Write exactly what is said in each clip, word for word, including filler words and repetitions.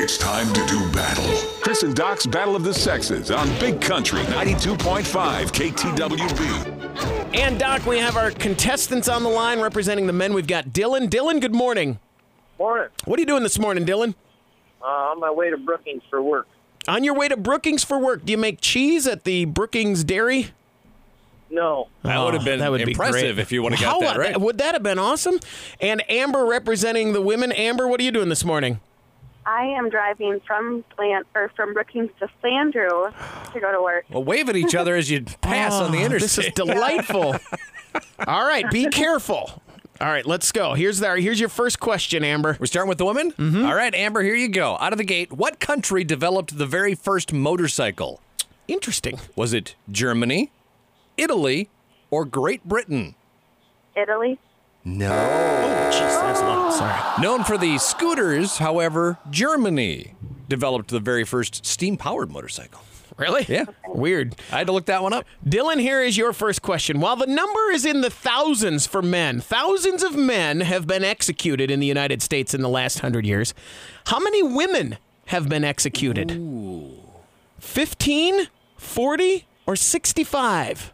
It's time to do battle. Chris and Doc's Battle of the Sexes on Big Country ninety-two point five K T W B. And, Doc, we have our contestants on the line representing the men. We've got Dylan. Dylan, good morning. Morning. What are you doing this morning, Dylan? Uh, on my way to Brookings for work. On your way to Brookings for work, do you make cheese at the Brookings Dairy? No. That would have been that would be impressive great. if you would have How- got that right. Would that have been awesome? And Amber representing the women. Amber, what are you doing this morning? I am driving from Slant or from Brookings to Sandrew to go to work. Well, wave at each other as you pass on the Oh, interstate. This is delightful. All right, be careful. All right, let's go. Here's the, here's your first question, Amber. We're starting with the women? Mm-hmm. All right, Amber, here you go. Out of the gate, what country developed the very first motorcycle? Interesting. Was it Germany, Italy, or Great Britain? Italy. No. Oh, jeez, that's a lot. Sorry. Known for the scooters, however, Germany developed the very first steam-powered motorcycle. Really? Yeah. Weird. I had to look that one up. Dylan, here is your first question. While the number is in the thousands for men, thousands of men have been executed in the United States in the last hundred years. How many women have been executed? Ooh. fifteen, forty, or sixty-five?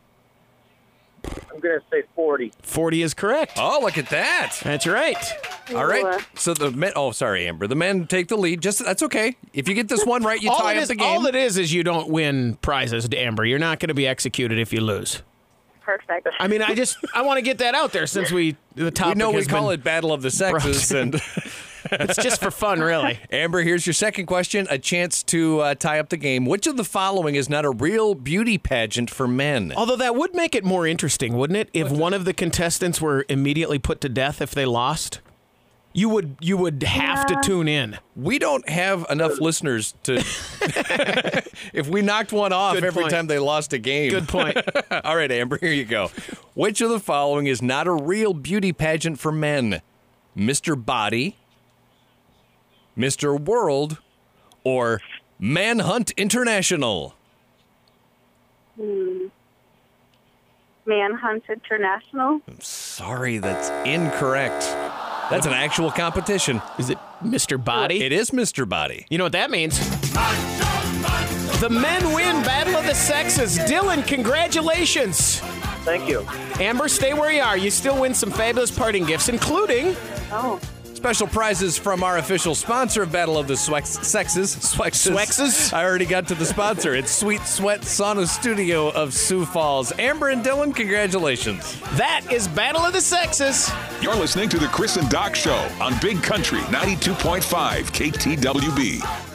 I'm going to say forty. forty is correct. Oh, look at that. That's right. All right. So the men, oh, sorry, Amber. The men take the lead. Just That's okay. If you get this one right, you all tie it up is, the game. all it is is you don't win prizes, Amber. You're not going to be executed if you lose. Perfect. I mean, I just I want to get that out there since we the we topic know we has call been, it Battle of the Sexes. brought- And It's just for fun, really. Amber, here's your second question. A chance to uh, tie up the game. Which of the following is not a real beauty pageant for men? Although that would make it more interesting, wouldn't it? If one of the contestants were immediately put to death if they lost, you would you would have Yeah. to tune in. We don't have enough listeners to. If we knocked one off Good every point. time they lost a game. Good point. All right, Amber, here you go. Which of the following is not a real beauty pageant for men? Mister Body, Mister World, or Manhunt International? Hmm. Manhunt International. Sorry, that's incorrect. That's an actual competition. Is it Mister Body? It is Mister Body. You know what that means? The men win Battle of the Sexes. Dylan, congratulations. Thank you. Amber, stay where you are. You still win some fabulous parting gifts, including Oh. Special prizes from our official sponsor of Battle of the Swex- Sexes. Swexes. Swexes? I already got to the sponsor. It's Sweet Sweat Sauna Studio of Sioux Falls. Amber and Dylan, congratulations. that is Battle of the Sexes. You're listening to the Chris and Doc Show on Big Country ninety-two point five K T W B.